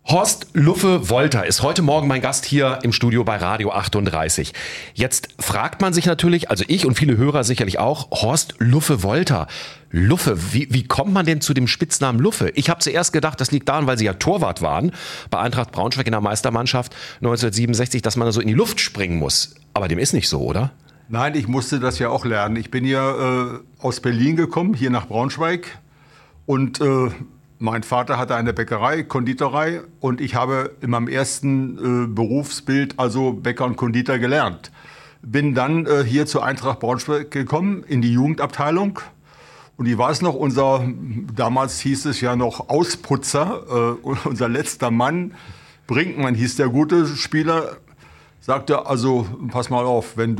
Horst Luffe Wolter ist heute Morgen mein Gast hier im Studio bei Radio 38. Jetzt fragt man sich natürlich, also ich und viele Hörer sicherlich auch, Horst Luffe Wolter. Luffe, wie kommt man denn zu dem Spitznamen Luffe? Ich habe zuerst gedacht, das liegt daran, weil Sie ja Torwart waren bei Eintracht Braunschweig in der Meistermannschaft 1967, dass man da so in die Luft springen muss. Aber dem ist nicht so, oder? Nein, ich musste das ja auch lernen. Ich bin ja aus Berlin gekommen, hier nach Braunschweig. Und mein Vater hatte eine Bäckerei, Konditorei. Und ich habe in meinem ersten Berufsbild also Bäcker und Konditor gelernt. Bin dann hier zur Eintracht Braunschweig gekommen, in die Jugendabteilung. Und ich weiß noch, damals hieß es ja noch Ausputzer, unser letzter Mann, Brinkmann hieß der gute Spieler, sagte, also pass mal auf, wenn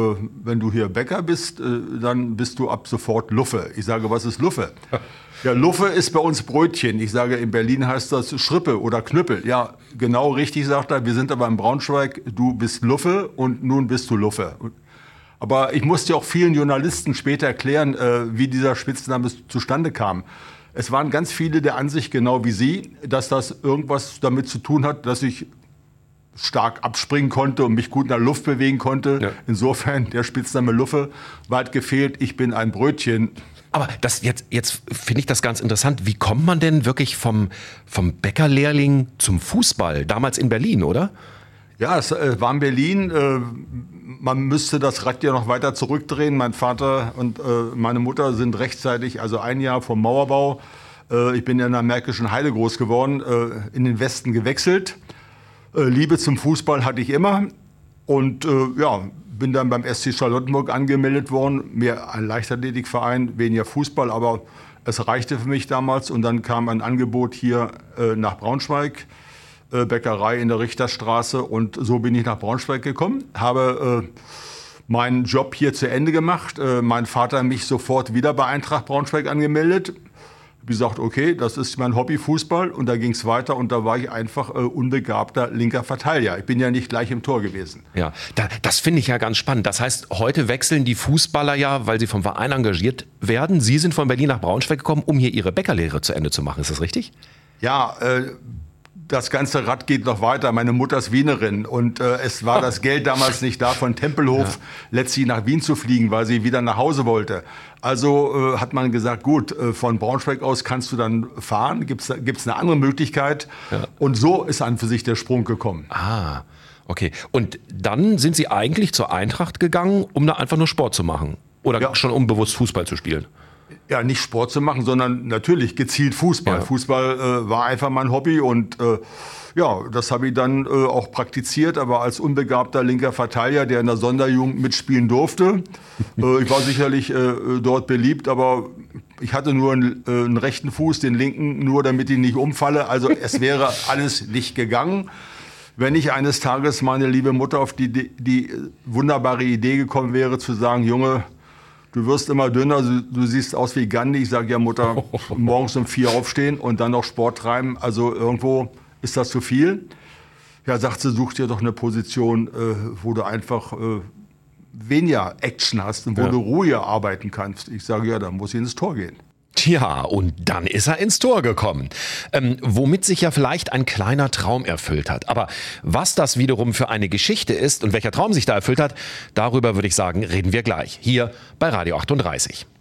du hier Bäcker bist, dann bist du ab sofort Luffe. Ich sage, was ist Luffe? Ja, Luffe ist bei uns Brötchen. Ich sage, in Berlin heißt das Schrippe oder Knüppel. Ja, genau richtig, sagt er, wir sind aber in Braunschweig, du bist Luffe und nun bist du Luffe. Aber ich musste auch vielen Journalisten später erklären, wie dieser Spitzname zustande kam. Es waren ganz viele der Ansicht, genau wie Sie, dass das irgendwas damit zu tun hat, dass ich stark abspringen konnte und mich gut in der Luft bewegen konnte. Ja. Insofern der Spitzname Luffe, weit gefehlt, ich bin ein Brötchen. Aber jetzt finde ich das ganz interessant. Wie kommt man denn wirklich vom Bäckerlehrling zum Fußball? Damals in Berlin, oder? Ja, es war in Berlin. Man müsste das Rad ja noch weiter zurückdrehen. Mein Vater und meine Mutter sind rechtzeitig, also ein Jahr vom Mauerbau, ich bin ja in der Märkischen Heide groß geworden, in den Westen gewechselt. Liebe zum Fußball hatte ich immer und bin dann beim SC Charlottenburg angemeldet worden. Mehr ein Leichtathletikverein, weniger Fußball, aber es reichte für mich damals. Und dann kam ein Angebot hier nach Braunschweig, Bäckerei in der Richterstraße, und so bin ich nach Braunschweig gekommen, habe meinen Job hier zu Ende gemacht. Mein Vater mich sofort wieder bei Eintracht Braunschweig angemeldet. Wie gesagt, okay, das ist mein Hobby Fußball, und da ging es weiter und da war ich einfach unbegabter linker Verteidiger. Ich bin ja nicht gleich im Tor gewesen. Ja, das finde ich ja ganz spannend. Das heißt, heute wechseln die Fußballer ja, weil sie vom Verein engagiert werden. Sie sind von Berlin nach Braunschweig gekommen, um hier Ihre Bäckerlehre zu Ende zu machen. Ist das richtig? Ja, das ganze Rad geht noch weiter. Meine Mutter ist Wienerin und es war das Geld damals nicht da, von Tempelhof letztlich nach Wien zu fliegen, weil sie wieder nach Hause wollte. Also hat man gesagt, gut, von Braunschweig aus kannst du dann fahren, gibt's eine andere Möglichkeit. Ja. Und so ist an für sich der Sprung gekommen. Ah, okay. Und dann sind Sie eigentlich zur Eintracht gegangen, um da einfach nur Sport zu machen? Oder schon um bewusst Fußball zu spielen? Ja, nicht Sport zu machen, sondern natürlich gezielt Fußball. Ja. Fußball war einfach mein Hobby und das habe ich dann auch praktiziert, aber als unbegabter linker Verteidiger, der in der Sonderjugend mitspielen durfte. Ich war sicherlich dort beliebt, aber ich hatte nur einen rechten Fuß, den linken nur, damit ich nicht umfalle. Also es wäre alles nicht gegangen. Wenn nicht eines Tages meine liebe Mutter auf die wunderbare Idee gekommen wäre, zu sagen, Junge, du wirst immer dünner, du siehst aus wie Gandhi. Ich sage, ja Mutter, morgens um 4 aufstehen und dann noch Sport treiben. Also irgendwo ist das zu viel. Ja, sagt sie, such dir doch eine Position, wo du einfach weniger Action hast und wo du ruhiger arbeiten kannst. Ich sage, ja, dann muss ich ins Tor gehen. Tja, und dann ist er ins Tor gekommen, womit sich ja vielleicht ein kleiner Traum erfüllt hat. Aber was das wiederum für eine Geschichte ist und welcher Traum sich da erfüllt hat, darüber würde ich sagen, reden wir gleich hier bei Radio 38.